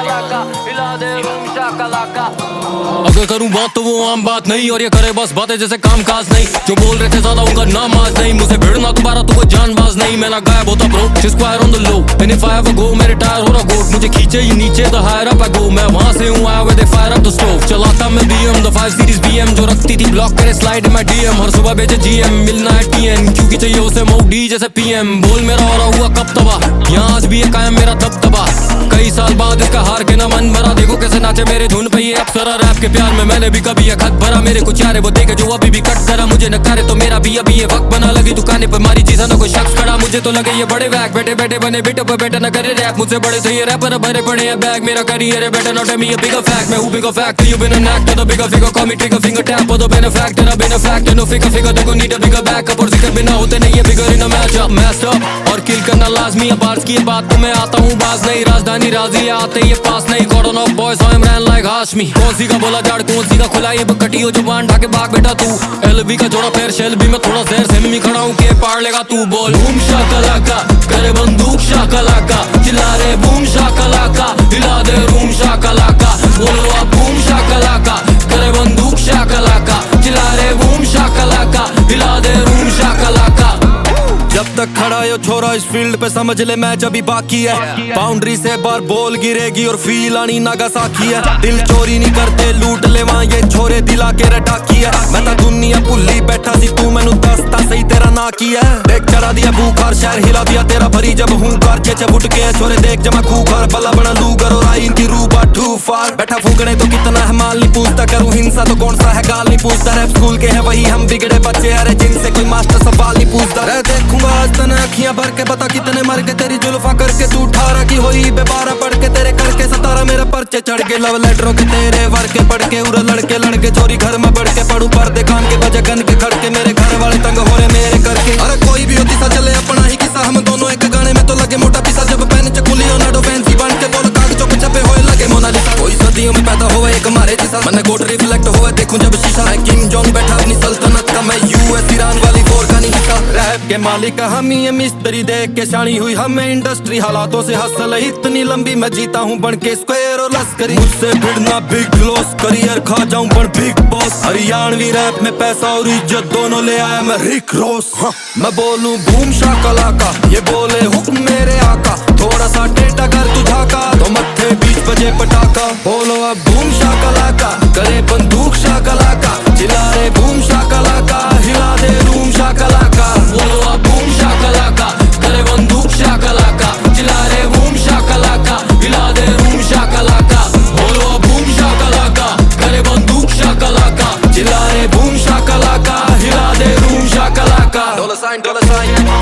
शाकालाका, हिला दे रूम शाकालाका। अगर करूं बात तो वो आम बात नहीं, और ये करे बस बातें जैसे काम काज नहीं। जो बोल रहे थे ज्यादा उनका नाम आज नहीं, मुझे भिड़ना दोबारा तो कोई जानबाज नहीं। मैं ना गायब होता bro, square on the low, and if I have a go मैं रिटायर हो रहा गोट। मुझे खींचे ही नीचे the higher up I go, मैं वहां से हूं आया with fire up the stove. चलाता मैं BM द 5 सीरीज BM, जो रखती थी ब्लॉक करे स्लाइड में DM। हर सुबह बेचे GM, मिलना है TN, क्योंकि चाहिए उसे मोडी जैसे PM। बोल मेरा हो रहा हुआ कब तबाह, यहाँ आज भी है कायम मेरा दबदबा। कई साल बाद इसका हार के ना मन भरा, देखो कैसे नाचे मेरे धुन पे ये अप्सरा। रैप के प्यार में मैंने भी कभी ये खत भरा, मेरे कुछ यारे वो देखे जो अभी भी कट करा। मुझे न करे तो मेरा भी अभी ये वक्त बना, लगी दुकाने पर मारी चीज़ा ना कोई शख्स खड़ा। मुझे तो लगे ये बड़े वैक, बैठे बैठे बने बिटो पे बैठे न करे रैप। मुझसे बड़े थे ये रैपर, भरे पड़े हैं बैग। मेरा करियर है better not me a bigger fact, मैं हूँ bigger fact. You been an actor the bigger figure, call me trigger finger tap और द बेनिफैक्टर। अब in fact no figure figure, देखो नीड अ बिगर बैकअप, और जिक्र बिना होते नहीं है bigger in a match up. Master और किल करना लाजमी है, बार्स की बात तो मैं आता हूँ बाज नहीं। राजधानी राजी आते ये पास नहीं, cordon of boys I am ran like Hashmi. कौन सी का बोला जाड़, कौन सी का खुला ये बकटी हो जुबान ढाके भाग बेटा तू। LV का जोड़ा पैर शेल भी मैं थोड़ा जहर से मी खड़ा हूँ के पार लेगा तू। बोल बूम शाकालाका, करे बंदूक शाकालाका, चिल्ला रे बूम शाकालाका, हिला दे रूम शाकालाका। बोलो अब बूम शाकालाका, करे बंदूक शाकालाका, चिल्ला रे बूम शाकालाका, हिला दे रूम शाकालाका। जब तक खड़ा यो छोरा इस फील्ड पे समझ ले मैच अभी बाकी है। बाउंड्री से बार बॉल गिरेगी और फील आनी नागासाकी है। दिल चोरी नहीं करते लूट ले वहाँ ये छोरे दिला के रटाकी है। मैं तो दुनिया भुल्ली बैठा सी, तू मैनू दसता सही तेरा ना की है। देख चढ़ा दिया बुखार, शहर हिला दिया तेरा भरी जब हूँ कार। चेचे बुट के छोरे देख जमा खूखार, बला बना लूगर और आई इनकी रूबा टू फार। बैठा फूकने तो कितना है माल नहीं पूछता, करूँ हिंसा तो कौन सा है गाल नहीं पूछता। रैप स्कूल के है वही हम बिगड़े बच्चे, अरे जिनसे कोई मास्टर सवाल नहीं पूछता। देखूंगा आज तने अखियां भर के, पता कितने मर के तेरी जुल्फा करके। तू 18 की होई बेबारा पढ़ के, तेरे करके 17 मेरे पर्चे चढ़ के। लव लेटरों के तेरे वर के पढ़ के, उरे लड़के लड़के चोरी घर में बढ़ के। पढ़ू पर्दे कान के बजे गन के खड़के, मेरे घर वाले तंग हो रहे मेरे करके। अरे कोई भी होती सा चले अपना ही किस्सा, हम दोनों एक गाने में तो लगे मोटा पिसा। जब पेन चकुली लियोनार्डो फैंसी बन के बोल कागजों पे छपे हुए लगे मोनालिसा। कोई सदियों में पैदा हुआ एक हमारे जिसा, मैंने गोट रिफ्लेक्ट हुआ देखूं जब शीशा। मैं किंग जॉन्ग बैठा अपनी सल्तनत का, मैं US ईरान वाली वॉर का नहीं हिस्सा। रैप के मालिक हम ही मिस्त्री, देख के शानी हुई हमें इंडस्ट्री। हालातों से हसल इतनी लंबी, मैं जीता हूँ बन के स्क्वायर और लश्करी। मुझसे भिड़ना बिग लॉस, करियर खा जाऊं पर बिग बॉस। हरियाणवी रैप में पैसा और इज्जत दोनों ले आया मैं रिक रॉस। मैं बोलूं बूम शाकालाका, ये बोले हुक्म मेरे आका। थोड़ा सा टेटा कर तू झाका, तो मत्थे बीच बजे पटाखा। बोलो अब बूम शाकालाका, करे बंदूक शाकालाका, चिल्ला रे बूम शाकालाका, हिला दे रूम शाकालाका। बोलो अब बूम शाकालाका, करे बंदूक शाकालाका, चिल्ला रे बूम शाकालाका, हिला दे रूम शाकालाका। बोलो अब बूम शाकालाका, करे बंदूक शाकालाका, चिल्ला रे बूम शाकालाका, हिला दे रूम शाकालाका। $sign